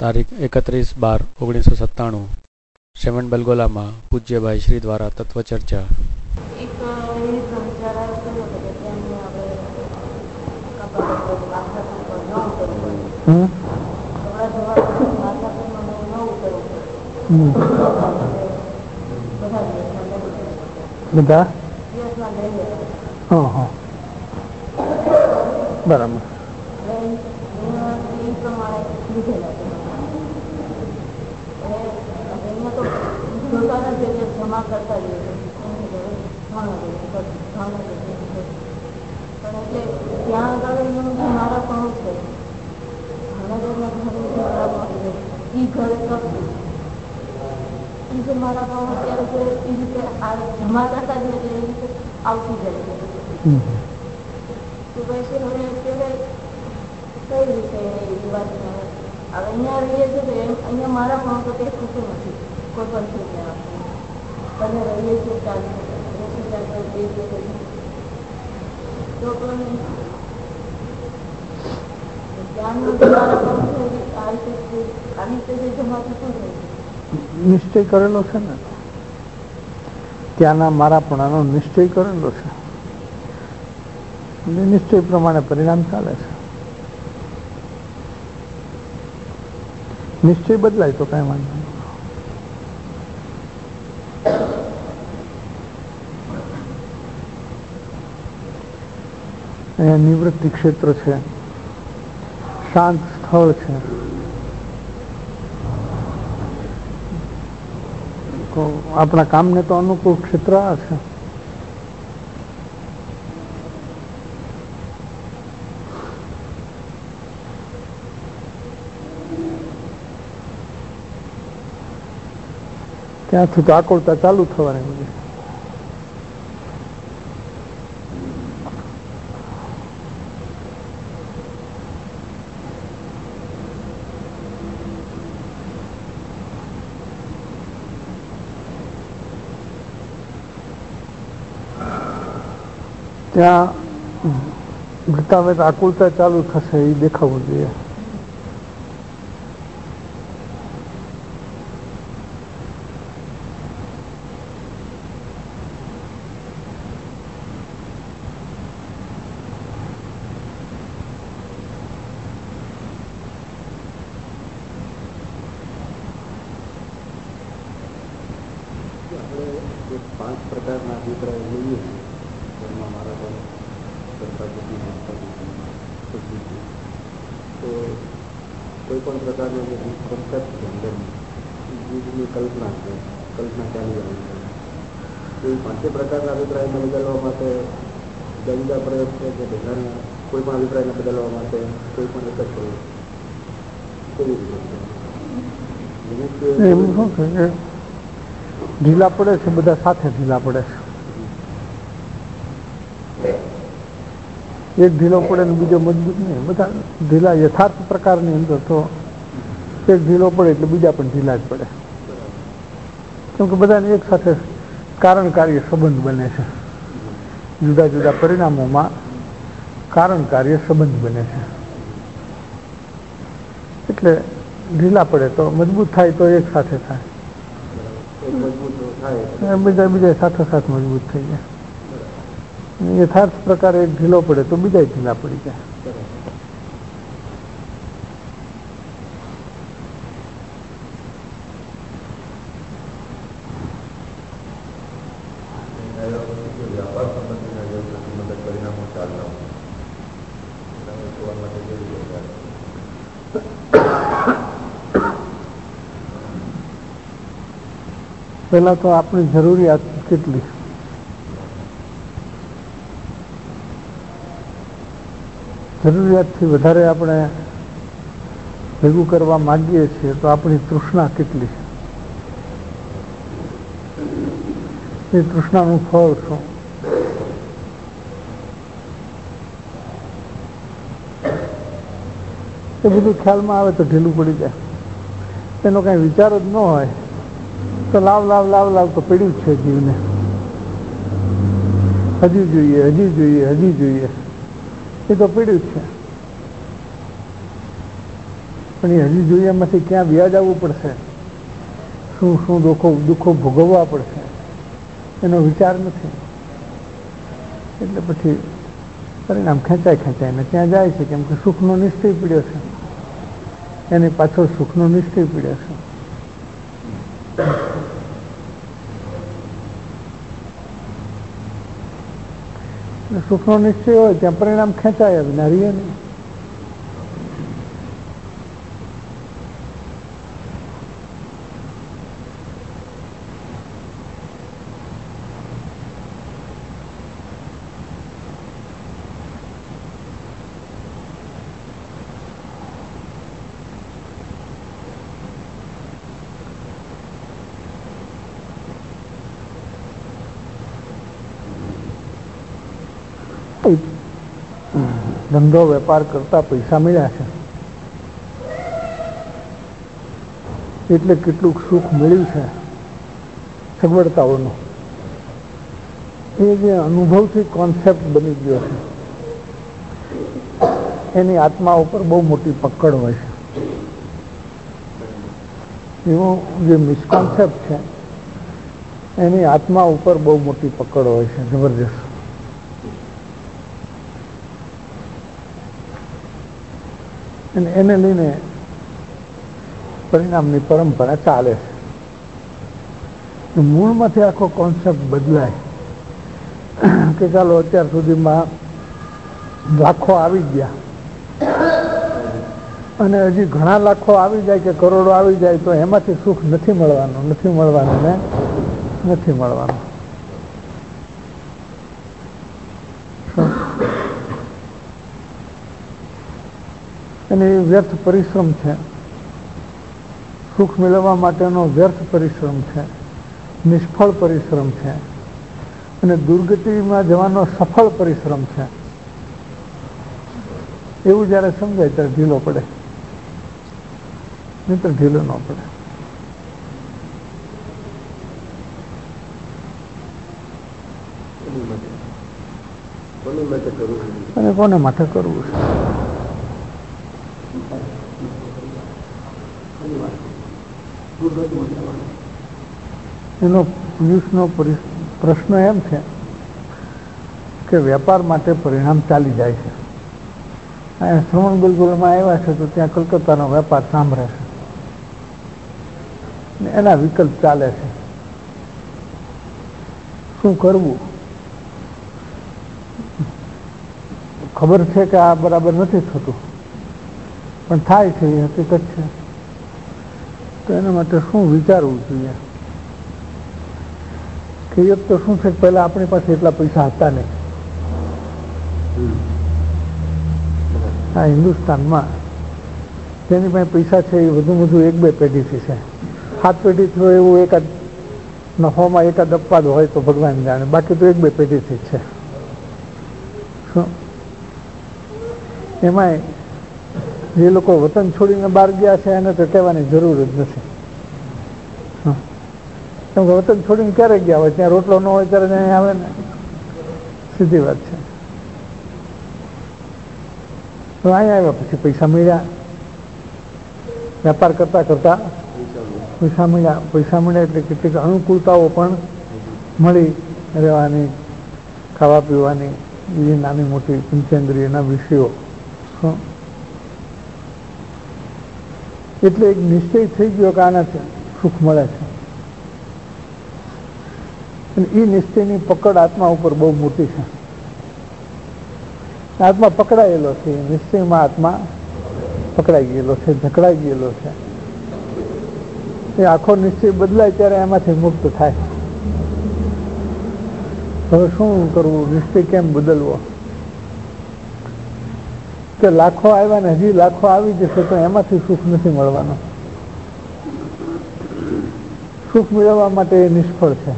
તારીખ 31/12/1997 શ્રવણ બલગોલામાં પૂજ્યભાઈ શ્રી દ્વારા તત્વચર્ચા. બધા બરાબર. જમા કરતા જઈએ પણ એટલે ત્યાં આગળ મારા પણ છે એ ઘરે કરતું એ જે મારા પણ અત્યારે એ રીતે જમા કરતા જઈએ એટલે એ રીતે આવતી જાય છે. તો પછી હવે અત્યારે કઈ રીતે એ વાત હવે અહીંયા રહીએ છીએ તો અહીંયા મારા પણ તો કંઈ ખોટું નથી કોઈ પણ જગ્યા અને રહીએ છીએ તો પણ નિશ્ચય કરેલો છે ને, ત્યાંના મારાપણાનો નિશ્ચય કરેલો છે. નિશ્ચય પ્રમાણે પરિણામ ચાલે છે. નિશ્ચય બદલાય તો કઈ વાંધો નહીં. અહીંયા નિવૃત્તિ ક્ષેત્ર છે, શાંત સ્થળ છે. આપણા કામને તો અનુકૂળ ક્ષેત્ર આ છે. ત્યાંથી તો આકળતા ચાલુ થવાની બધી. ત્યાં જતા વેત આકુલતા ચાલુ થશે એ દેખાવું જોઈએ. પાંચ પ્રકારના અભિપ્રાય લઈએ એમાં મારા પણ કરતા તો કોઈ પણ પ્રકારનો જે કોન્સેપ્ટ છે અંદરની કલ્પના છે, કલ્પના ચાલી રહી છે, તો એ પાંચે પ્રકારના અભિપ્રાયને બદલવા માટે જુદા જુદા પ્રયોગ છે કે બધાને કોઈ પણ અભિપ્રાયને બદલવા માટે કોઈ પણ એક જ પ્રયોગ કેવી રીતે ઢીલા પડે છે, બધા સાથે ઢીલા પડે છે. એક ઢીલો પડે ને બીજો મજબૂત નહીં, બધા ઢીલા યથાર્થ પ્રકારની અંદર તો એક ઢીલો પડે એટલે બીજા પણ ઢીલા જ પડે. કેમ કે બધાને એક સાથે કારણ કાર્ય સંબંધ બને છે. જુદા જુદા પરિણામોમાં કારણ કાર્ય સંબંધ બને છે. એટલે ઢીલા પડે તો મજબૂત થાય તો એક સાથે થાય, બીજા સાથોસાથ મજબૂત થઈ જાય. યથાર્થ પ્રકારે એક ઢીલો પડે તો બીજા ઢીલા પડી જાય. પહેલા તો આપણી જરૂરિયાત કેટલી, જરૂરિયાતથી વધારે આપણે ભેગું કરવા માંગીએ છીએ તો આપણી તૃષ્ણા કેટલી, એ તૃષ્ણાનું ફળ શું? એ બધું ખ્યાલમાં આવે તો ઢીલું પડી જાય. એનો કાંઈ વિચાર જ ન હોય તો લાવ લાવ લાવ લાવ તો પડ્યું છે જીવને. હજી જોઈએ, હજી જોઈએ, હજી જોઈએ, એ તો પડ્યું છે. પણ એ હજી જોઈએ એમાંથી ક્યાં વ્યાજ આવવું પડશે, શું શું દુઃખો ભોગવવા પડશે એનો વિચાર નથી. એટલે પછી પરિણામ ખેંચાઈને ત્યાં જાય છે, કેમ કે સુખનો નિશ્ચય પીડ્યો છે, એની પાછળ સુખનો નિશ્ચય પીડ્યો છે. સુખનો નિશ્ચય હોય ત્યાં પરિણામ ખેંચાય જ ના રીએ નહીં. ધંધો વેપાર કરતા પૈસા મળ્યા છે એટલે કેટલુંક સુખ મળ્યું છે સગવડતાઓનું, એ જે અનુભવથી કોન્સેપ્ટ બની ગયો છે એની આત્મા ઉપર બહુ મોટી પકડ હોય છે. એવો જે મિસકોન્સેપ્ટ છે એની આત્મા ઉપર બહુ મોટી પકડ હોય છે, જબરજસ્ત. અને એને લઈને પરિણામની પરંપરા ચાલે છે. મૂળમાંથી આખો કોન્સેપ્ટ બદલાય કે ચાલો અત્યાર સુધીમાં લાખો આવી ગયા અને હજી ઘણા લાખો આવી જાય કે કરોડો આવી જાય તો એમાંથી સુખ નથી મળવાનું ને નથી મળવાનું. અને એ વ્યર્થ પરિશ્રમ છે, સુખ મેળવવા માટેનો વ્યર્થ પરિશ્રમ છે, નિષ્ફળ પરિશ્રમ છે, અને દુર્ગતિમાં જવાનો સફળ પરિશ્રમ છે. એવું જ્યારે સમજાય ત્યારે ઢીલો પડે, નહીં તો ઢીલો ન પડે. અને કોને માટે કરવું છે? એનો પિયુષનો પ્રશ્ન એમ છે કે વેપાર માટે પરિણામ ચાલી જાય છે. અહીંયા શ્રવણ બિલકુલમાં આવ્યા છે તો ત્યાં કલકત્તાનો વેપાર સાંભળે છે, એના વિકલ્પ ચાલે છે. શું કરવું? ખબર છે કે આ બરાબર નથી થતું, પણ થાય છે, એ હકીકત છે. તો એના માટે શું વિચારવું જોઈએ? કે એક તો શું છે કે પહેલા આપણી પાસે એટલા પૈસા હતા નહીં. આ હિન્દુસ્તાનમાં જેની પાસે પૈસા છે એ વધુ 1-2 પેઢીથી છે. 7 પેઢીથી હોય એવું એકાદ નફોમાં એકાદ અપવાદ હોય તો ભગવાન જાણે, બાકી તો 1-2 પેઢીથી જ છે. શું એમાંય જે લોકો વતન છોડીને બહાર ગયા છે એને તો કહેવાની જરૂર જ નથી. કેમ કે વતન છોડીને ક્યારે ગયા હોય, ત્યાં રોટલો ન હોય ત્યારે ત્યાં આવે ને, સીધી વાત છે. તો અહીંયા આવ્યા પછી પૈસા મળ્યા, વેપાર કરતા કરતા પૈસા મળ્યા એટલે કેટલીક અનુકૂળતાઓ પણ મળી, રહેવાની, ખાવા પીવાની, બીજી નાની મોટી પંચેન્દ્રિયના વિષયો. એટલે એક નિશ્ચય થઈ ગયો કે આનાથી સુખ મળે છે. અને એ નિશ્ચયની પકડ આત્મા ઉપર બહુ મોટી છે. આત્મા પકડાયેલો છે, નિશ્ચયમાં આત્મા પકડાઈ ગયેલો છે, જકડાઈ ગયેલો છે. એ આખો નિશ્ચય બદલાય ત્યારે એમાંથી મુક્ત થાય. હવે શું કરવું? નિશ્ચય કેમ બદલવો? કે લાખો આવ્યા ને હજી લાખો આવી જશે તો એમાંથી સુખ નથી મળવાનું. સુખ મેળવવા માટે એ નિષ્ફળ છે,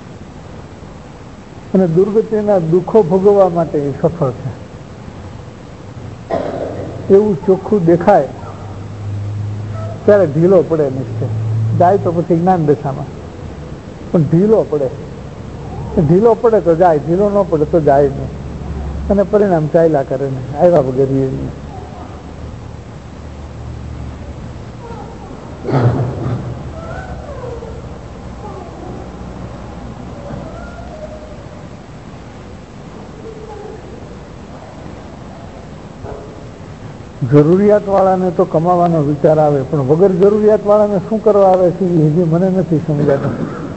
અને દુર્ગતિના દુઃખો ભોગવવા માટે એ સફળ છે. એવું ચોખ્ખું દેખાય ત્યારે ઢીલો પડે નિશ્ચય. જાય તો પછી જ્ઞાન દશામાં, પણ ઢીલો પડે તો જાય, ઢીલો ન પડે તો જાય નહીં, અને પરિણામ ચાલ્યા કરે ને આવ્યા વગર. જરૂરિયાત વાળાને તો કમાવાનો વિચાર આવે, પણ વગર જરૂરિયાત વાળાને શું કરવા આવે છે એ હજી મને નથી સમજાતું.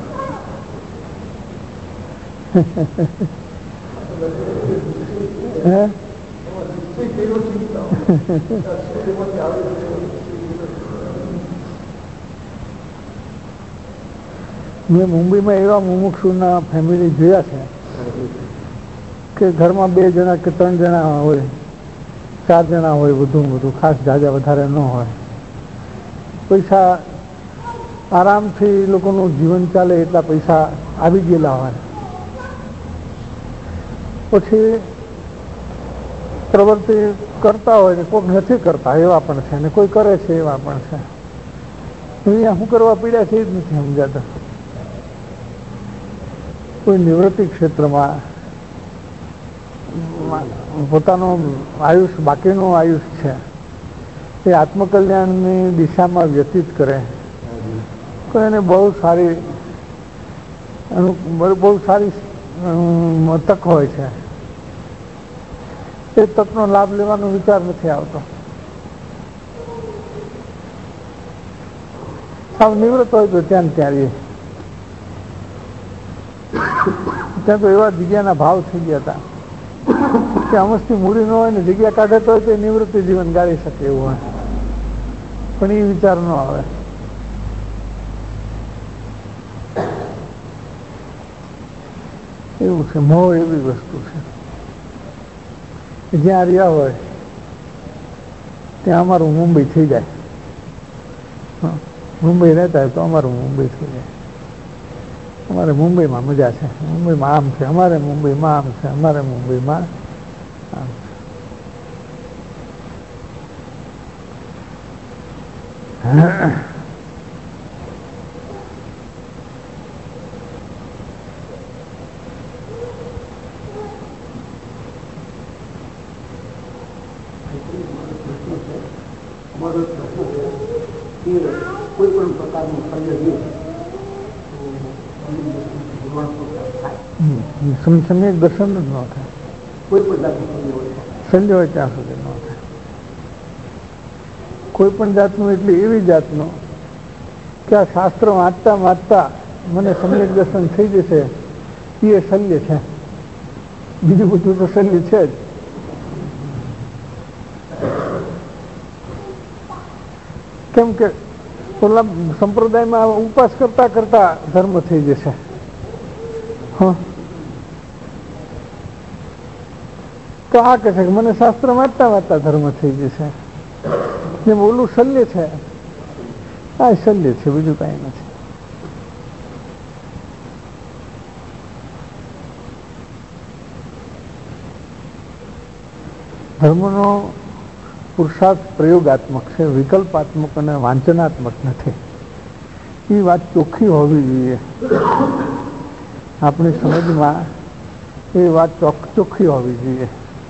મેં મુંબઈમાં એવા મુમુક્ષુના ફેમિલી જોયા છે કે ઘરમાં 2 જણા કે 3 જણા હોય, 4 જણા હોય, વધુ ખાસ જાજા વધારે ન હોય, પૈસા આરામથી લોકોનું જીવન ચાલે એટલા પૈસા આવી ગયેલા હોય, પછી પ્રવૃત્તિ કરતા હોય ને કોઈ નથી કરતા એવા પણ છે, ને કોઈ કરે છે એવા પણ છે. અહીંયા શું કરવા પીડ્યા છે એ જ નથી સમજાતા. કોઈ નિવૃત્તિ ક્ષેત્રમાં પોતાનો આયુષ, બાકીનું આયુષ છે એ આત્મકલ્યાણની દિશામાં વ્યતીત કરે તો એને બહુ સારી તક હોય છે. એ તકનો લાભ લેવાનો વિચાર નથી આવતો. સાવ નિવૃત્ત હોય તો ત્યાં રહીએ. ત્યાં તો એવા જગ્યાના ભાવ થઈ ગયા હતા કે અમસ્તી મૂડી ન હોય ને જગ્યા કાઢે તો તે નિવૃત્તિ જીવન ગાળી શકે એવું હોય, પણ એ વિચાર ન આવે. એવું છે, મોહ એવી વસ્તુ છે જ્યાં રહ્યા હોય ત્યાં અમારું મુંબઈ થઈ જાય. મુંબઈ રહેતા હોય તો અમારું મુંબઈ થઈ જાય. અમારે મુંબઈમાં મજા છે, મુંબઈમાં આમ છે, અમારે મુંબઈમાં આમ છે, અમારે મુંબઈમાં આમ છે. કોઈ પણ પ્રકારનું સમ્યક દર્શન જ ન થાય. કોઈ પણ જાતનું સંજય હોય ત્યાં સુધી ન થાય. કોઈ પણ જાતનું એટલે એવી જાતનું કે આ શાસ્ત્ર વાંચતા મને સમ્યક દર્શન થઈ જશે એ શલ્ય છે. બીજું બધું તો શલ્ય છે જ. કેમ કે ઓલા સંપ્રદાયમાં ઉપાસ કરતા કરતા ધર્મ થઈ જશે. તો આ કહે છે કે મને શાસ્ત્ર વાંચતા ધર્મ થઈ જશે. જેમ ઓલું શલ્ય છે, આ શલ્ય છે, બીજું કાંઈ નથી. ધર્મનો પુરુષાર્થ પ્રયોગાત્મક છે, વિકલ્પાત્મક અને વાંચનાત્મક નથી. એ વાત ચોખ્ખી હોવી જોઈએ. આપણી સમજમાં એ વાત ચોખ્ખી હોવી જોઈએ.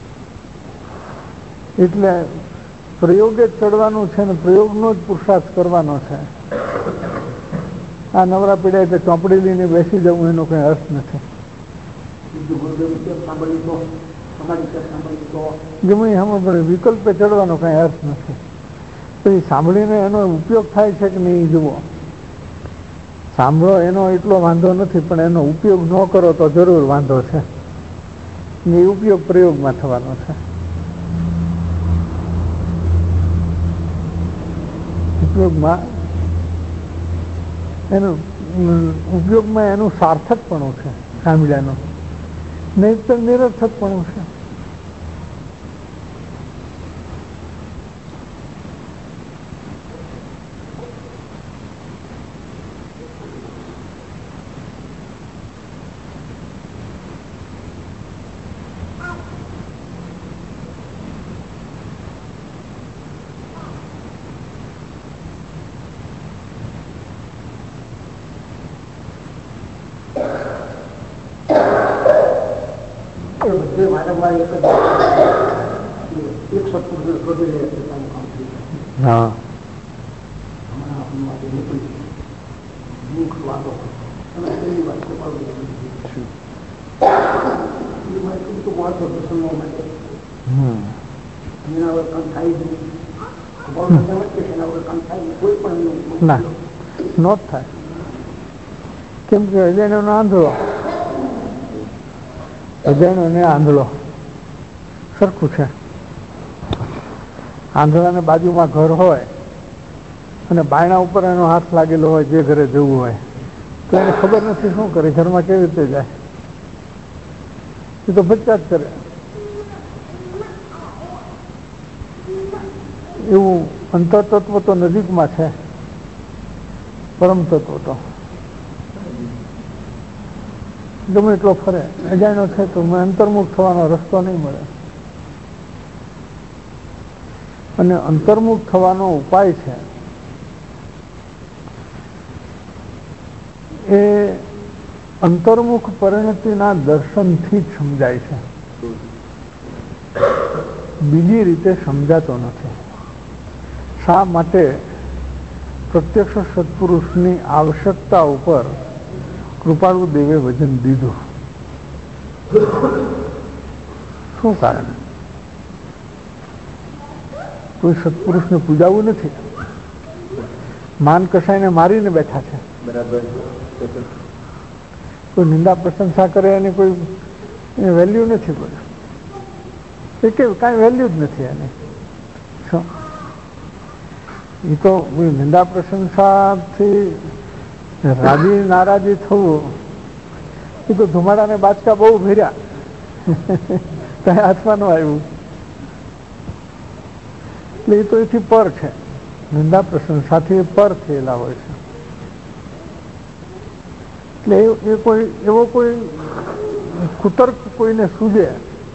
એટલે પ્રયોગે જ ચડવાનું છે ને પ્રયોગનો જ પુરુષાર્થ કરવાનો છે. આ નવરા પીડા એટલે ચોપડી લઈને બેસી જવું એનો કંઈ અર્થ નથી. ગમે સાંભળે વિકલ્પે ચડવાનો કઈ અર્થ નથી. તો એ સાંભળીને એનો ઉપયોગ થાય છે કે નહીં જુઓ. સાંભળો એનો એટલો વાંધો નથી, પણ એનો ઉપયોગ ન કરો તો જરૂર વાંધો છે. એ ઉપયોગ પ્રયોગમાં થવાનો છે. ઉપયોગમાં એનું સાર્થકપણું છે સાંભળ્યાનું, નહીં તો નિરર્થકપણું છે. દુઃખ વાતો અને એની વાત કપાવી તો વાતો પ્રસંગો માટે એના વગર કામ થાય જ નહીં. એના વગર કામ થાય કોઈ પણ ના નો જ થાય. કેમ કે અજાણ્યો આંધળો અજાણ્યો ને આંધળો સરખું છે. આંધળાને બાજુમાં ઘર હોય અને બાયણા ઉપર એનો હાથ લાગેલો હોય જે ઘરે જવું હોય તો એને ખબર નથી શું કરે, ઘરમાં કેવી રીતે જાય, એ તો બચ્ચા જ કરે. એવું અંતર તત્વ તો નજીકમાં છે, પરમ તત્વ તો ગમે એટલો ફરે. અજાણ્યો છે તો અંતર્મુખ થવાનો રસ્તો નહીં મળે. અને અંતર્મુખ થવાનો ઉપાય છે એ અંતર્મુખ પરિણતિના દર્શનથી જ સમજાય છે, બીજી રીતે સમજાતો નથી. શા માટે? પ્રત્યક્ષ સત્પુરુષની આવશ્યકતા ઉપર કૃપાળુ દેવે વજન દીધું. શું કારણ? કોઈ સત્પુરુષને પૂજાવું નથી, માન કસાઈને મારીને બેઠા છે. બરાબર. કોઈ નિંદા પ્રશંસા કરે એની કોઈ વેલ્યુ નથી. કોઈ એ કે કાંઈ વેલ્યુ જ નથી એની. શું એ તો નિંદા પ્રશંસાથી રાજી નારાજી થવું એ તો ધુમાડાને બાચકા બહુ ભર્યા ત્યાં હાથમાં ન આવ્યું. એટલે એ તો એથી પર છે, નિંદા પ્રશંસાથી પર થયેલા હોય છે. એટલે એ કોઈ એવો કોઈ કુતર્ક કોઈને સૂજે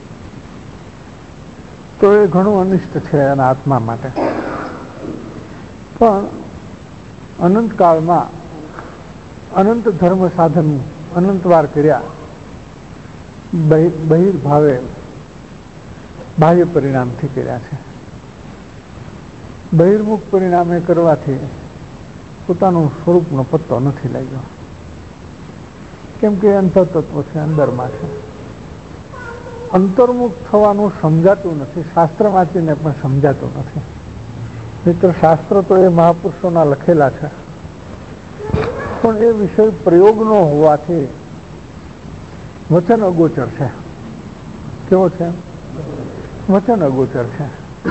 તો એ ઘણું અનિષ્ટ છે એના આત્મા માટે. પણ અનંતકાળમાં અનંત ધર્મ સાધન અનંત વાર કર્યા, બહિર્ભાવે બાહ્ય પરિણામથી કર્યા છે. બહિર્મુખ પરિણામે કરવાથી પોતાનું સ્વરૂપનો પત્તો નથી લાગ્યો. કેમ કે અંતરતત્વ છે, અંદરમાં છે. અંતર્મુખ થવાનું સમજાતું નથી, શાસ્ત્ર વાંચીને પણ સમજાતું નથી. મિત્ર, શાસ્ત્ર તો એ મહાપુરુષોના લખેલા છે, પણ એ વિષય પ્રયોગનો હોવાથી વચન અગોચર છે. કેવો છે? વચન અગોચર છે.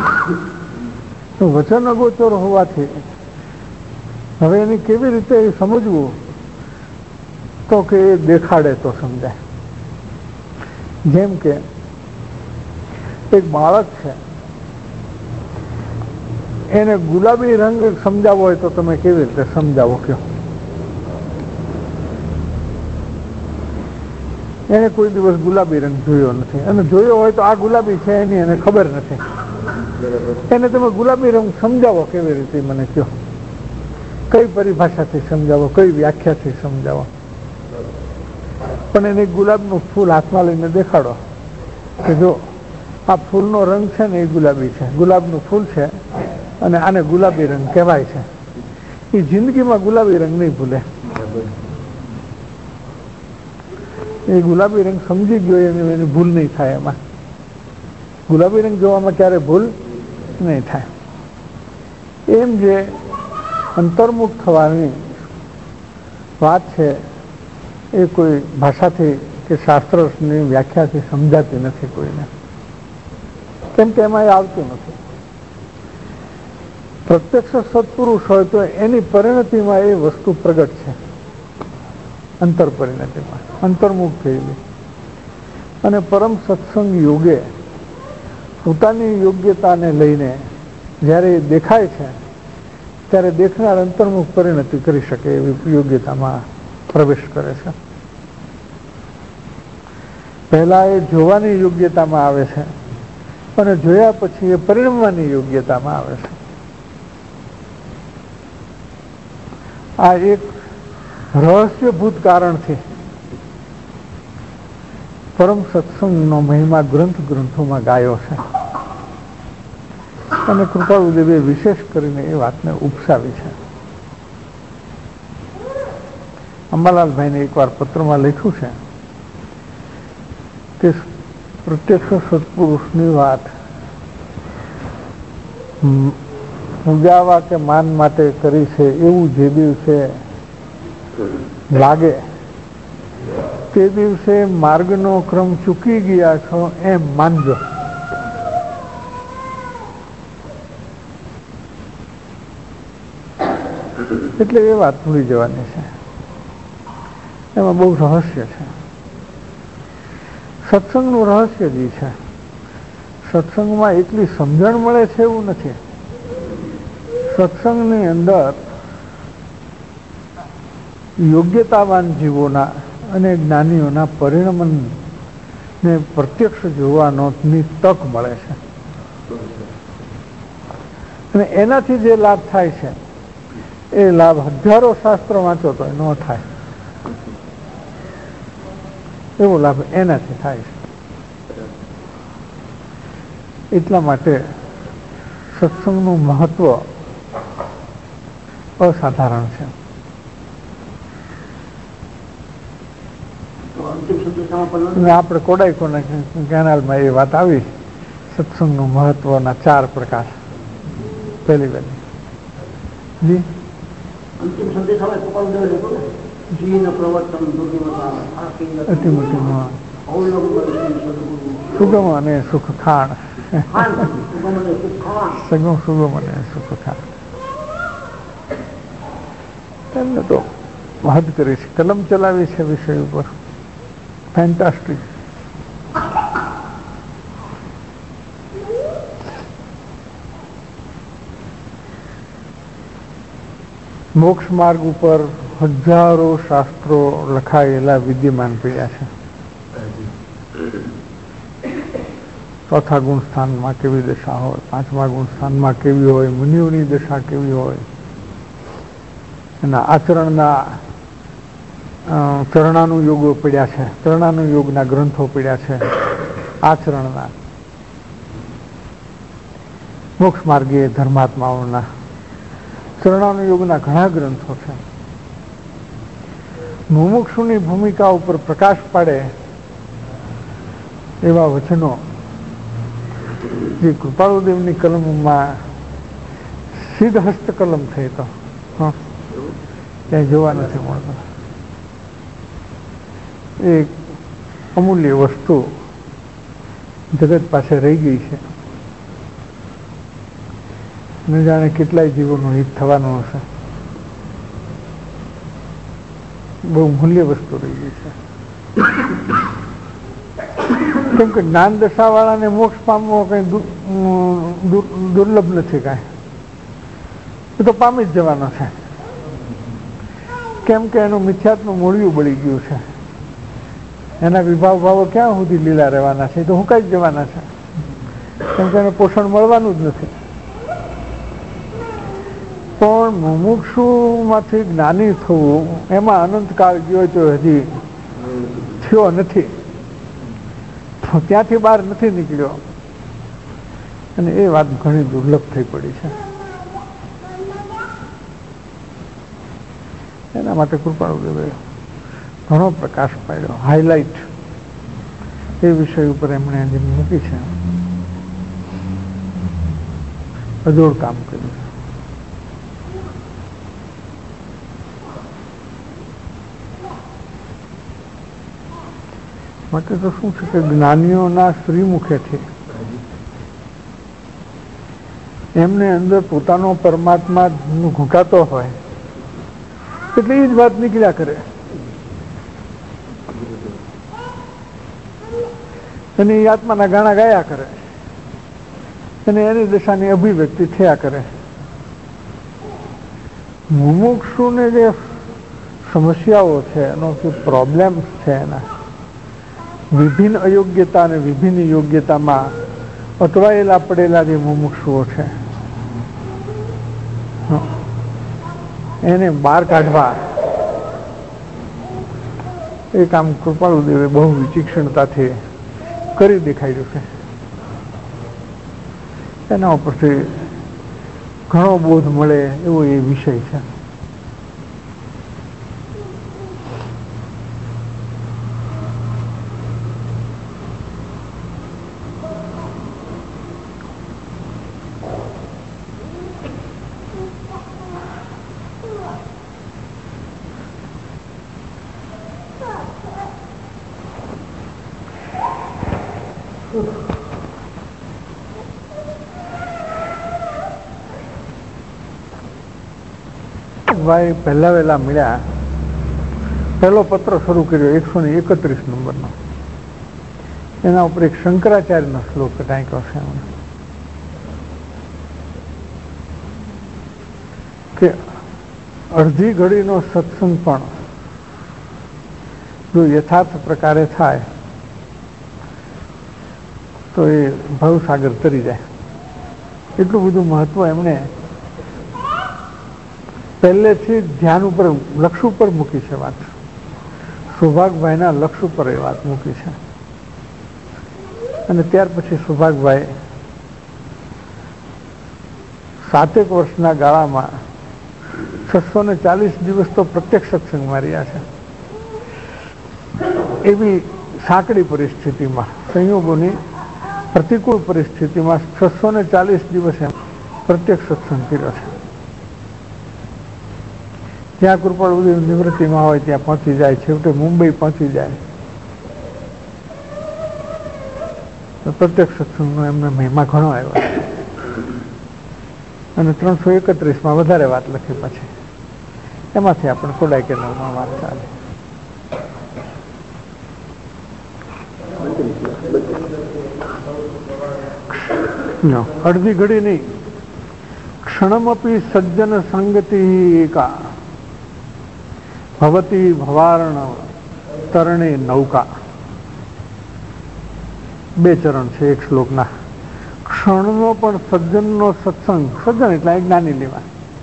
વચન અગોચર હોવાથી હવે એની કેવી રીતે સમજવું? તો કે એ દેખાડે તો સમજાય. જેમ કે એક બાળક છે, એને ગુલાબી રંગ સમજાવવો હોય તો તમે કેવી રીતે સમજાવો? કયો? એને કોઈ દિવસ ગુલાબી રંગ જોયો નથી, અને જોયો હોય તો આ ગુલાબી છે એની એને ખબર નથી. એને તમે ગુલાબી રંગ સમજાવો કેવી રીતે? મને કહો, કઈ પરિભાષાથી સમજાવો, કઈ વ્યાખ્યાથી સમજાવો? પણ એને ગુલાબનું ફૂલ હાથમાં લઈને દેખાડો કે જો આ ફૂલનો રંગ છે ને એ ગુલાબી છે, ગુલાબનું ફૂલ છે અને આને ગુલાબી રંગ કહેવાય છે. એ જિંદગીમાં ગુલાબી રંગ નહીં ભૂલે. એ ગુલાબી રંગ સમજી ગયો, એની ભૂલ નહીં થાય. એમાં ગુલાબી રંગ જોવામાં ક્યારે ભૂલ નહીં થાય. એમ જે અંતર્મુખ થવાની વાત છે એ કોઈ ભાષાથી કે શાસ્ત્રની વ્યાખ્યાથી સમજાતી નથી કોઈને. કેમ કે એમાં એ આવતું નથી. પ્રત્યક્ષ સત્પુરુષ હોય તો એની પરિણતિમાં એ વસ્તુ પ્રગટ છે, અંતર પરિણતિમાં અંતર્મુખ થયેલી. અને પરમ સત્સંગ યોગે પોતાની યોગ્યતાને લઈને જ્યારે એ દેખાય છે ત્યારે દેખનાર અંતર્મુખ પરિણતિ કરી શકે એવી યોગ્યતામાં પ્રવેશ કરે છે. પહેલા એ જોવાની યોગ્યતામાં આવે છે અને જોયા પછી એ પરિણમવાની યોગ્યતામાં આવે છે. આ એક રહસ્યભૂત કારણથી પરમ સત્સંગનો મહિમા ગ્રંથોમાં ગાયો છે. અને કૃપાળુ દેવે વિશેષ કરીને એ વાતને ઉપસાવી છે. અંબાલાલભાઈને એકવાર પત્રમાં લખ્યું છે કે પ્રત્યક્ષ સત્પુરુષની વાત પૂજાવા કે માન માટે કરી છે એવું જે દિવસે લાગે તે દિવસે માર્ગનો ક્રમ ચૂકી ગયા છો એમ માનજો. એટલે એ વાત ભૂલી જવાની છે. એમાં બહુ રહસ્ય છે. સત્સંગનું રહસ્ય જે છે, સત્સંગમાં એટલી સમજણ મળે છે એવું નથી. સત્સંગની અંદર યોગ્યતાવાન જીવોના અને જ્ઞાનીઓના પરિણમને પ્રત્યક્ષ જોવાની તક મળે છે. અને એનાથી જે લાભ થાય છે એ લાભ હજારો શાસ્ત્ર વાંચો તો ન થાય એવો લાભ એનાથી થાય છે. એટલા માટે સત્સંગનું મહત્વ અસાધારણ છે. આપણે કોડાઈ કોને કેનાલમાં એ વાત આવી સત્સંગનું મહત્વના 4 પ્રકાર. પહેલી વાત જી અંતિમ સંદેશ આવે કપાલ દેવ હતો ને જીન પ્રવર્તન દુર્ગમતા અતિમતીમાં સુગમ અને સુખ ખાણ સુગમ અને સુખ ખાણ એમને તો હદ કરી છે. કલમ ચલાવી છે વિષય ઉપર. ફેન્ટાસ્ટિક. મોક્ષ માર્ગ ઉપર હજારો શાસ્ત્રો લખાયેલા વિદ્યમાન પડ્યા છે. 4થા ગુણ સ્થાનમાં કેવી દશા હોય, 5મા ગુણ સ્થાનમાં કેવી હોય, મુનિઓની દશા કેવી હોય, એના આચરણના ચરણાનું યોગો પડ્યા છે. ચરણાનું યોગના ગ્રંથો પડ્યા છે. આચરણના મોક્ષ માર્ગીય ધર્માત્માઓના ચરણાનુયોગના ઘણા ગ્રંથો છે. મુમુક્ષુની ભૂમિકા ઉપર પ્રકાશ પાડે એવા વચનો જે કૃપાળુદેવની કલમમાં સિદ્ધ હસ્તકલમ થઈ તો ત્યાં જોવા નથી મળતો. એક અમૂલ્ય વસ્તુ જગત પાસે રહી ગઈ છે. ન જાણે કેટલાય જીવોનું હિત થવાનું હશે. બહુ મૂલ્ય વસ્તુ રહી ગઈ છે. કેમ કે જ્ઞાન દશા વાળાને મોક્ષ પામવો કઈ દુર્લભ નથી. કાંઈ એ તો પામી જ જવાનો છે. કેમ કે એનું મિથ્યાત્મ મૂળિયું બળી ગયું છે. એના વિભાવ ભાવો ક્યાં સુધી લીલા રહેવાના છે? તો હુંકાઈ જ જવાના છે. કેમ કે એને પોષણ મળવાનું જ નથી. પણ મુમુક્ષુમાંથી જ્ઞાની થવું એમાં અનંતકાળ ગયો તો હજી થયો નથી. ત્યાંથી બહાર નથી નીકળ્યો. અને એ વાત ઘણી દુર્લભ થઈ પડી છે. એના માટે કૃપાળુદેવે ઘણો પ્રકાશ પાડ્યો. હાઇલાઇટ એ વિષય ઉપર એમણે જે મૂકી છે અજોડ કામ કર્યું છે. માટે તો શું છે કે જ્ઞાનીઓના શ્રીમુખેથી એમને અંદર પોતાનો પરમાત્મા ઘૂંટાતો હોય એટલે એ જ વાત નીકળ્યા કરે. અને એ આત્માના ગાણા ગાયા કરે અને એની દશાની અભિવ્યક્તિ થયા કરે. મુમુક્ષુને જે સમસ્યાઓ છે, એનો જે પ્રોબ્લેમ્સ છે, એના વિભિન્ન અયોગ્યતા અને વિભિન્ન યોગ્યતામાં અટવાયેલા પડેલા જે મુમુક્ષુઓ છે એને બહાર કાઢવા એ કામ કૃપાળુદેવે બહુ વિચિક્ષણતાથી કરી દેખાડ્યું છે. એના ઉપરથી ઘણો બોધ મળે એવો એ વિષય છે. ભાઈ પહેલા વહેલા મળ્યા, પહેલો પત્ર શરૂ કર્યો 131 નંબરનો. એના ઉપર એક શંકરાચાર્યનો શ્લોક ટાંક્યો છે એમણે કે અડધી ઘડીનો સત્સંગ પણ જો યથાર્થ પ્રકારે થાય તો એ ભવસાગર તરી જાય. એટલું બધું મહત્વ એમણે પહેલેથી ધ્યાન ઉપર, લક્ષ ઉપર મૂકી છે વાત. સૌભાગભાઈના લક્ષ ઉપર એ વાત મૂકી છે. અને ત્યાર પછી સૌભાગભાઈ 7 વર્ષના ગાળામાં 640 દિવસ તો પ્રત્યક્ષ સત્સંગમાં રહ્યા છે. એવી સાંકડી પરિસ્થિતિમાં, સંયોગોની પ્રતિકૂળ પરિસ્થિતિમાં 640 દિવસે પ્રત્યક્ષ સત્સંગ કર્યો છે. જ્યાં કૃપાળ નિવૃત્તિમાં હોય ત્યાં પહોંચી જાય, છેવટે મુંબઈ પહોંચી જાય. પ્રત્યક્ષ સત્સંગનો એમને મહિમા ઘણો આવ્યો છે. અને 331માં વધારે વાત લખી પછી એમાંથી આપણે કોડાઈ કે નવમાં વાત ચાલે. અડધી ઘડી નહીં, ક્ષણમપી સજ્જન સંગતિ કા ભવતી ભવાર્ણ તરણે નૌકા. 2 ચરણ છે એક શ્લોકના. ક્ષણનો પણ સજ્જનનો સત્સંગ, સજ્જન એટલે જ્ઞાની લેવા,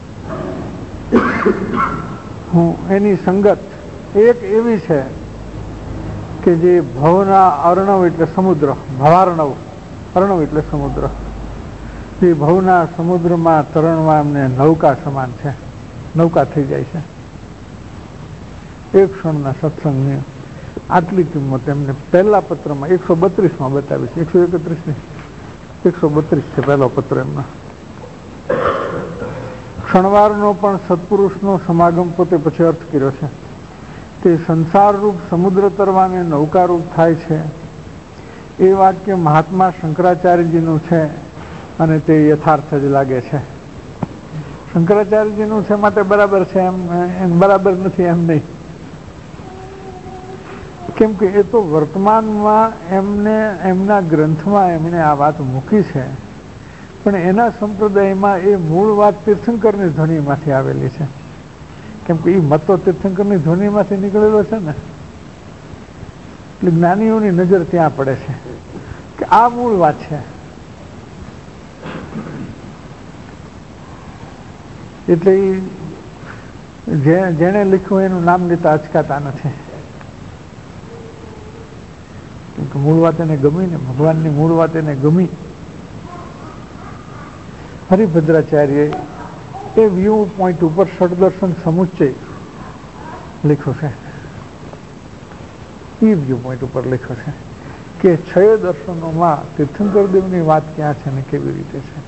હું એની સંગત એક એવી છે કે જે ભવના અર્ણવ એટલે સમુદ્ર, ભવાર્ણવ, અર્ણવ એટલે સમુદ્ર, જે ભવના સમુદ્રમાં તરણવા એમને નૌકા સમાન છે, નૌકા થઈ જાય છે. એક ક્ષણના સત્સંગની આટલી કિંમત એમને પહેલા પત્રમાં 132માં બતાવી છે. 131 ની 132 છે પહેલો પત્ર એમનો. ક્ષણવારનો પણ સત્પુરુષનો સમાગમ પોતે પછી અર્થ કર્યો છે. તે સંસારરૂપ સમુદ્ર તરવાને નૌકારૂપ થાય છે. એ વાક્ય મહાત્મા શંકરાચાર્યજીનું છે અને તે યથાર્થ જ લાગે છે. શંકરાચાર્યજીનું છે માટે બરાબર છે એમ બરાબર નથી એમ નહીં. કેમ કે એ તો વર્તમાનમાં એમના ગ્રંથમાં એમણે આ વાત મૂકી છે, પણ એના સંપ્રદાયમાં એ મૂળ વાત તીર્થંકરની ધ્વનિમાંથી આવેલી છે. કેમ કે એ મત તો તીર્થંકરની ધ્વનિમાંથી નીકળેલો છે ને, એટલે જ્ઞાનીઓની નજર ત્યાં પડે છે કે આ મૂળ વાત છે. એટલે જેણે લખ્યું એનું નામ લેતા અચકાતા નથી. મૂળ વાત એને ગમી ને, ભગવાનની મૂળ વાત એને ગમી. હરિભદ્રાચાર્ય એ વ્યૂ પોઈન્ટ ઉપર ષડદર્શન સમુચ્ચય લખ્યો છે. એ વ્યૂ પોઈન્ટ ઉપર લખ્યો છે કે 6 દર્શનોમાં તીર્થંકર દેવની વાત ક્યાં છે ને કેવી રીતે છે.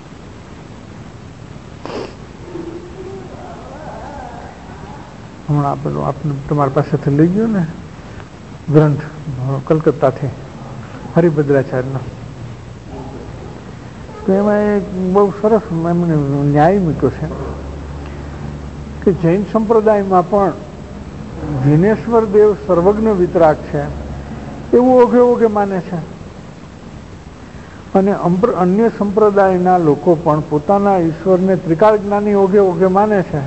હમણાં પેલું આપણે તમારી પાસેથી લઈ ગયો ને ગ્રંથ કલકત્તાથી હરિભદ્રાચાર્યનો, તો એમાં એક બહુ સરસ એમને ન્યાય મૂક્યો છે કે જૈન સંપ્રદાયમાં પણ જીનેશ્વર દેવ સર્વજ્ઞ વિતરાગ છે એવું ઓઘે ઓઘે માને છે, અને અન્ય સંપ્રદાયના લોકો પણ પોતાના ઈશ્વરને ત્રિકાળ જ્ઞાની ઓઘે ઓઘે માને છે.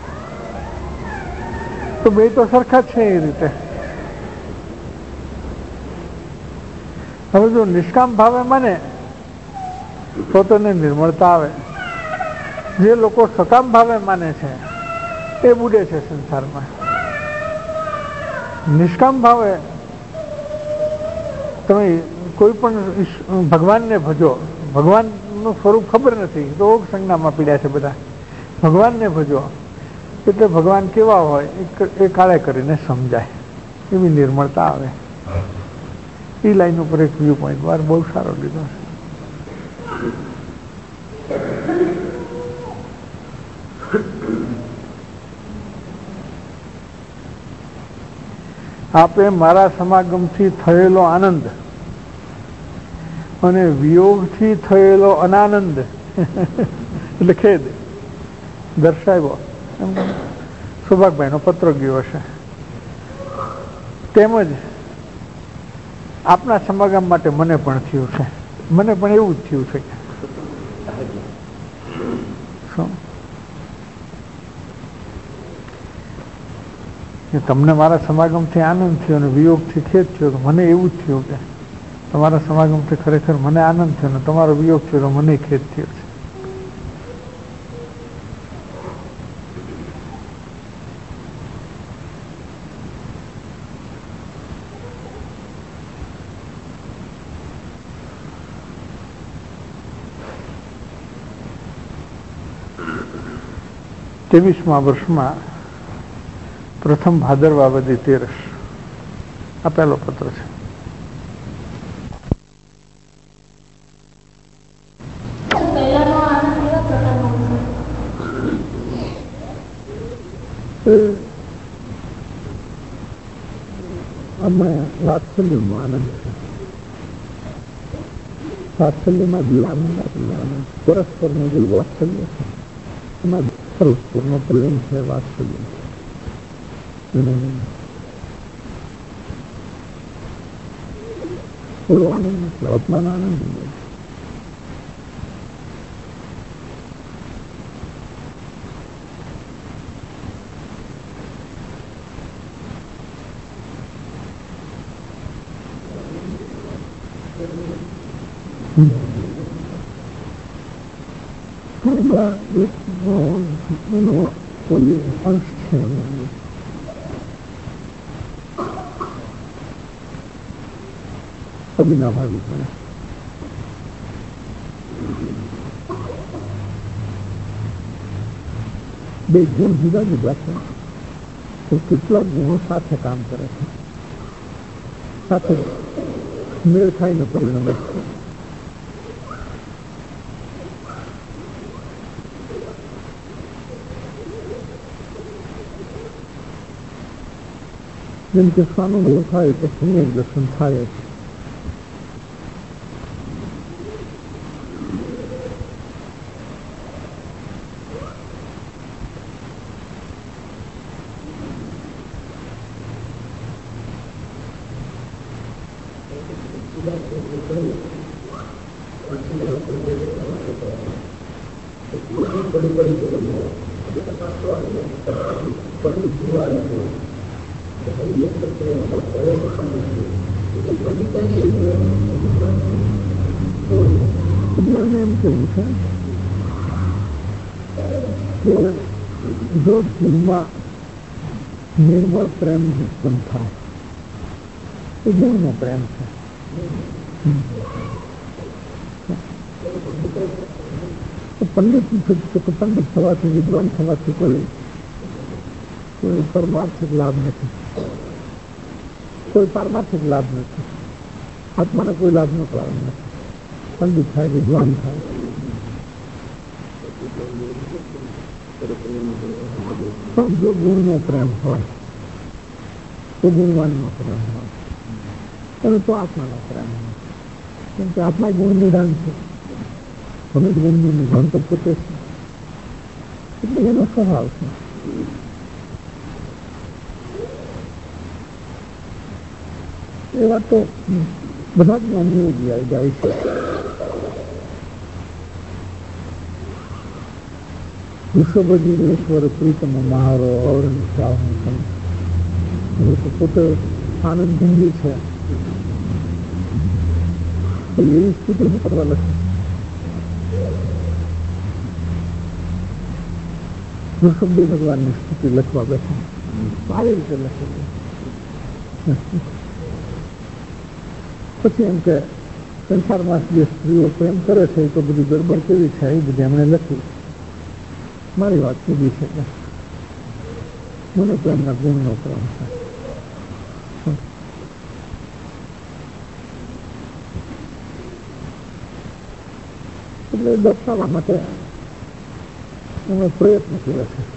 તો બે તો સરખા જ છે એ રીતે. હવે જો નિષ્કામ ભાવે માને તો તેને નિર્મળતા આવે. જે લોકો સકામ ભાવે માને છે એ બુડે છે સંસારમાં. નિષ્કામ ભાવે તમે કોઈ પણ ભગવાનને ભજો, ભગવાનનું સ્વરૂપ ખબર નથી તો ઓગ સંજ્ઞામાં પીડ્યા છે બધા. ભગવાનને ભજો એટલે ભગવાન કેવા હોય એ કાળે કરીને સમજાય, એવી નિર્મળતા આવે. એ લાઈન ઉપર એક વ્યૂ પોઈન્ટ વાર બહુ સારો લીધો છે. આપે મારા સમાગમથી થયેલો આનંદ અને વિયોગથી થયેલો અનાનંદ એટલે ખેદ દર્શાવ્યો. સુભાગભાઈનો પત્ર ગયો હશે. તેમજ આપના સમાગમ માટે મને પણ થયું છે. મને પણ એવું જ થયું છે કે તમને મારા સમાગમથી આનંદ થયો અને વિયોગથી ખેદ થયો. તો મને એવું જ થયું કે તમારા સમાગમથી ખરેખર મને આનંદ થયો અને તમારો વિયોગ થયો તો મને ખેદ થયો છે. ત્રેવીસમા વર્ષમાં પ્રથમ ભાદરવા વદી 13 આ પહેલો પત્ર છે. પહેલાનો આનંદ કેવા પ્રકારનો અમે વાત્સલ્યમાં આનંદ છે. વાત્સલ્યમાં આનંદ પરસ્પરનું જે વાત્સલ્ય છે એમાં પરસ્પરનો પ્રેમ છે. વાત્સલ્ય થોડો આનંદ એટલે અપમાન આનંદ અંશ છે. અવિનાભાવી પણ બે ગુણ જુદા જુદા છે તો કેટલા ગુણો સાથે કામ કરે છે, સાથે મેળ ખાઈને પરિણમે છે. જેમ કે સ્વાનુભવ થાય તો સમ્યક દર્શન થાય છે. એમ કેવું છે કે જો દિલમાં નિર્મળ પ્રેમ ઉત્પન્ન થાય એ ગુણનો પ્રેમ છે. પંડિત પંડિત થવાથી, વિદ્વાન થવાથી કોઈ પરમાર્થિક લાભ નથી, કોઈ પારમાર્થિક લાભ નથી, આત્માને કોઈ લાભનો કારણ નથી. પંડિત થાય, વિદ્વાન થાય, પણ જો ગુણનો પ્રેમ હોય તો ગુણવાનનો પ્રેમ હોય અને તો આત્માનો પ્રેમ હોય. કેમ કે આત્મા ગુણ નિદાન છે, હવે ગુણનું નિધાન તો પોતે છે, એટલે એનો સ્વભાવ છે. એ વાત તો બધા જ જ્ઞાનીઓ જાય છે. વિશ્વભજીશ્વર પ્રીતમ મારો પોતે આનંદ ભંગી છે. એવી સ્તુતિ કરવા લખે. ઋષભદેવ ભગવાનની સ્તુતિ લખવા બેઠા આવી રીતે લખે. પછી એમ કે સંસારમાં જે સ્ત્રીઓ પ્રેમ કરે છે એ તો બધી ગડબડ કેવી છે એ બધી એમણે લખ્યું. મારી વાત સીધી છે કે મને પ્રેમના ગુણનો પ્રેમ છે. એટલે દર્શાવવા માટે એમણે પ્રયત્ન કર્યો છે.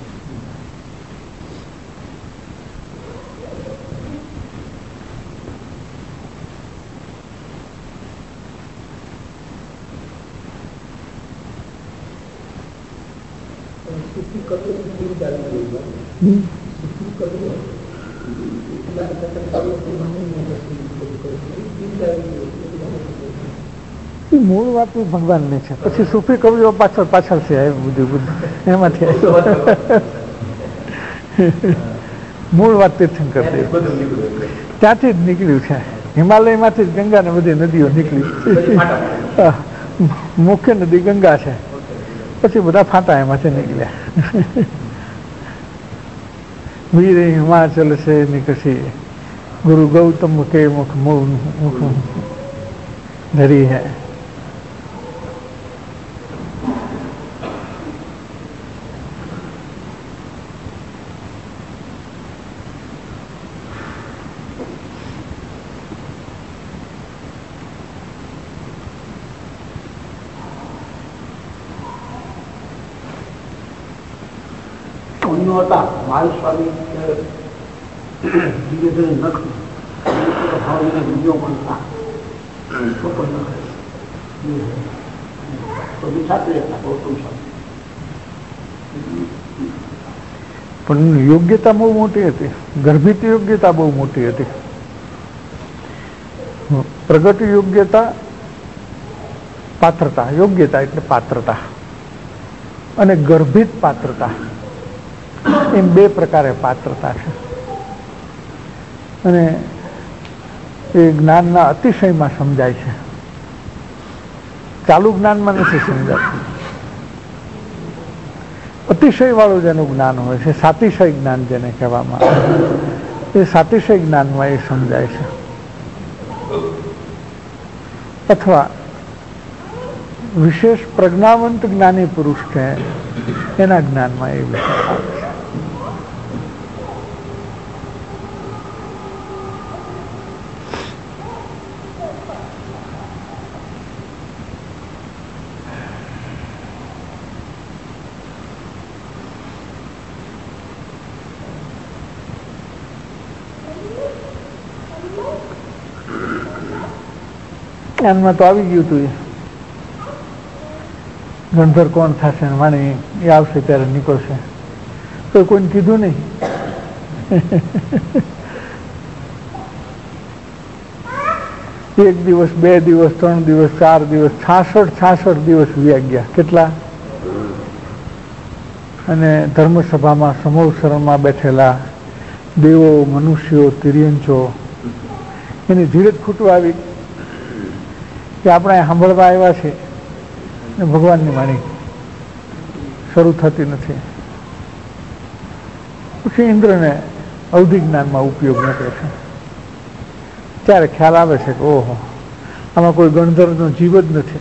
મૂળ વાત ભગવાનની છે, પછી સૂફી કવિઓ પાછળ છે બધું એમાંથી મૂળ વાત તીર્થંકર ત્યાંથી જ નીકળ્યું છે. હિમાલયમાંથી જ ગંગા ને બધી નદીઓ નીકળી. મુખ્ય નદી ગંગા છે, પછી બધા ફાંટા એમાંથી નીકળ્યા. વીર હિમાચલ છે નિકસી ગુરુ ગૌતમ કે મુખ મુખ ધરી है. હતા મહાવીર સ્વામી ધીરે ધીરે નખ ભાવને બીજો મળતા પણ યોગ્યતા બહુ મોટી હતી, ગર્ભિત યોગ્યતા બહુ મોટી હતી. પ્રગટ યોગ્યતા, પાત્રતા. યોગ્યતા એટલે પાત્રતા અને ગર્ભિત પાત્રતા એમ બે પ્રકારે પાત્રતા છે. અને એ જ્ઞાનના અતિશયમાં સમજાય છે, ચાલુ જ્ઞાનમાં નથી સમજાતું. અતિશય વાળું જેનું જ્ઞાન હોય છે, સાતિશય જ્ઞાન જેને કહેવામાં આવે, એ સાતિશય જ્ઞાનમાં એ સમજાય છે. અથવા વિશેષ પ્રજ્ઞાવંત જ્ઞાની પુરુષ છે એના જ્ઞાનમાં એ વિષય આવે છે. જ્ઞાનમાં તો આવી ગયું હતું, ગણધર કોણ થશે વાણી એ આવશે ત્યારે નીકળશે, તો કોઈને કીધું નહીં. એક દિવસ, 2 દિવસ, 3 દિવસ, 4 દિવસ, 66 દિવસ વ્યા ગયા. કેટલા? અને ધર્મસભામાં સમોસરમાં બેઠેલા દેવો, મનુષ્યો, તિર્યંચો એની ધીરજ ખૂટવા આવી કે આપણે સાંભળવા આવ્યા છે ને ભગવાનની વાણી શરૂ થતી નથી. પછી ઇન્દ્રને અવધિ જ્ઞાનમાં ઉપયોગ નીકળે છે, ત્યારે ખ્યાલ આવે છે કે ઓહો, આમાં કોઈ ગણધરનો જીવ જ નથી.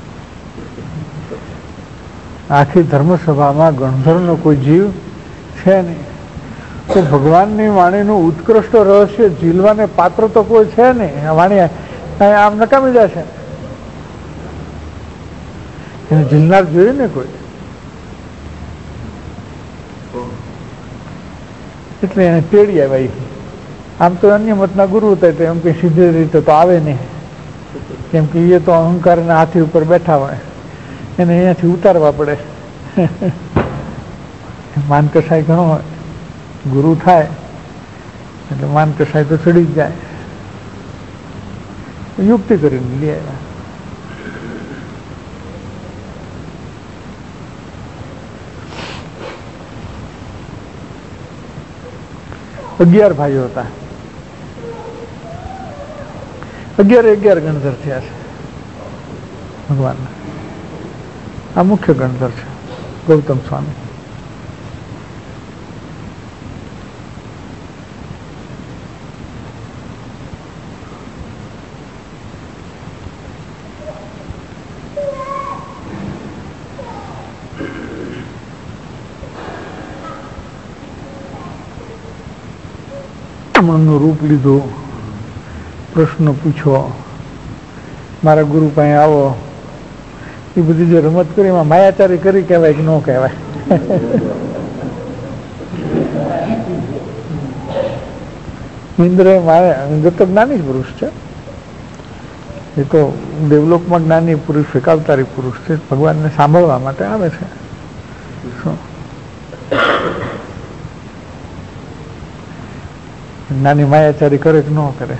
આખી ધર્મસભામાં ગણધરનો કોઈ જીવ છે નહીં, તો ભગવાનની વાણીનું ઉત્કૃષ્ટ રહસ્ય ઝીલવાને પાત્ર તો કોઈ છે નહીં. આ વાણી આમ નકામી જશે, એને ઝીલનાર જોઈએ ને કોઈ. એટલે એને તેડી આવ્યા. આમ તો અન્ય મતના ગુરુ હતા, એમ કે સીધી રીતે તો આવે નહીં, કેમ કે એ તો અહંકારના હાથી ઉપર બેઠા હોય, એને અહીંયાથી ઉતારવા પડે. માનકસાઈ ઘણો હોય, ગુરુ થાય એટલે માનકસાઈ તો ચડી જ જાય. યુક્તિ કરીને લઈ આવ્યા. અગિયાર ભાઈઓ હતા, 11 ગણધર થયા છે ભગવાનના. આ મુખ્ય ગણધર છે ગૌતમ સ્વામી. નું રૂપ લીધું, પ્રશ્ન પૂછો, મારા ગુરુ પાસે આવો, એ બધી જે રમત કરી એમાં માયાચારી કરી કહેવાય કે ન કહેવાય? ઇન્દ્ર ઇન્દ્ર તો જ્ઞાની પુરુષ છે, એ તો ડેવલપમાં જ્ઞાની પુરુષ, વિકાવતારી પુરુષ છે, ભગવાનને સાંભળવા માટે આવે છે. શું નાની માયાચારી કરે કે ન કરે?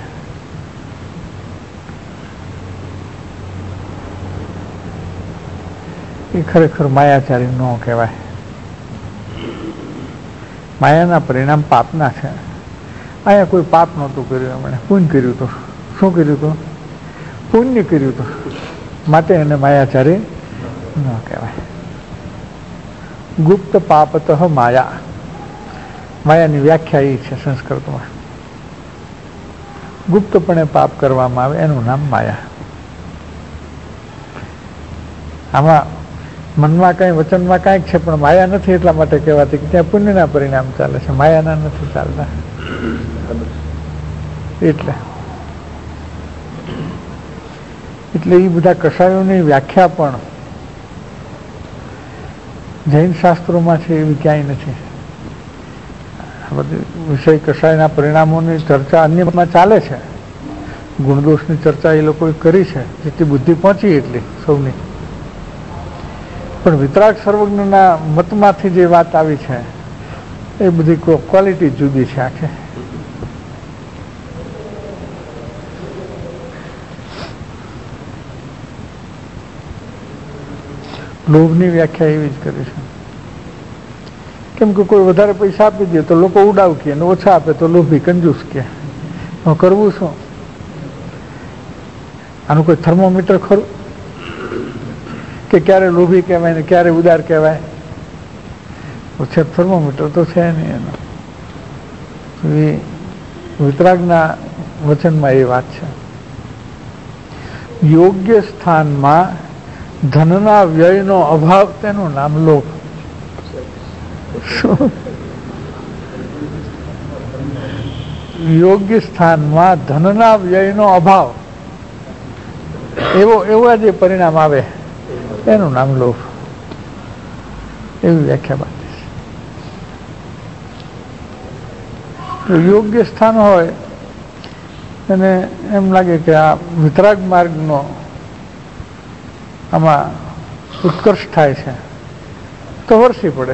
એ ખરેખર માયાચારી ન કહેવાય. માયાના પરિણામ પાપના છે. અહીંયા કોઈ પાપ નહોતું કર્યું, એમણે પુણ્ય કર્યું હતું. શું કર્યું હતું? પુણ્ય કર્યું હતું. માટે એને માયાચારી ન કહેવાય. ગુપ્ત પાપતઃ માયા. માયાની વ્યાખ્યા એ છે સંસ્કૃતમાં. ગુપ્તપણે પાપ કરવામાં આવે એનું નામ માયા. આમાં મનમાં કંઈ વચનમાં કાંઈક છે, પણ માયા નથી એટલા માટે કહેવાતી કે ત્યાં પુણ્યના પરિણામ ચાલે છે, માયાના નથી ચાલતા. એટલે એ બધા કષાયોની વ્યાખ્યા પણ જૈન શાસ્ત્રોમાં છે એવી ક્યાંય નથી. આ બધી વિષય કષાયના પરિણામોની ચર્ચા અન્યમાં ચાલે છે. ગુણદોષની ચર્ચા એ લોકોએ કરી છે, જેટલી બુદ્ધિ પહોંચી એટલી સૌની. પણ વિતરાગ સર્વજ્ઞના મતમાંથી જે વાત આવી છે એ બધી ક્વોલિટી જુદી છે આખે. લોભની વ્યાખ્યા એવી જ કરી છે. કેમ કે કોઈ વધારે પૈસા આપી દે તો લોકો ઉડાવ કે, અને ઓછા આપે તો લોભી કંજૂસ કે. કરવું શું? આનું કોઈ થર્મોમીટર ખરું કે ક્યારે લોભી કહેવાય ને ક્યારે ઉદાર કહેવાય? ઓછા થર્મોમીટર તો છે નહીં એનો. એ વિતરાગના વચનમાં એ વાત છે. યોગ્ય સ્થાનમાં ધનના વ્યયનો અભાવ, તેનું નામ લોભ. યોગ્ય સ્થાનમાં ધનના વ્યયનો અભાવ, એવા જે પરિણામ આવે એનું નામ લોભ. એવી વ્યાખ્યા બાકી છે. યોગ્ય સ્થાન હોય અને એમ લાગે કે આ વિતરાગ માર્ગનો આમાં ઉત્કર્ષ થાય છે તો વરસી પડે.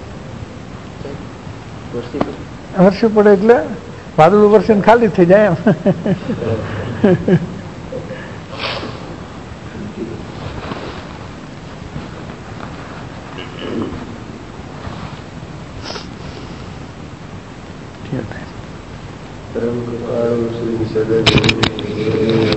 વરસી પડે એટલે વાદળું વરસીને ખાલી થઈ જાય એમ. પરમ કૃપાળુ શ્રી સદગુરુ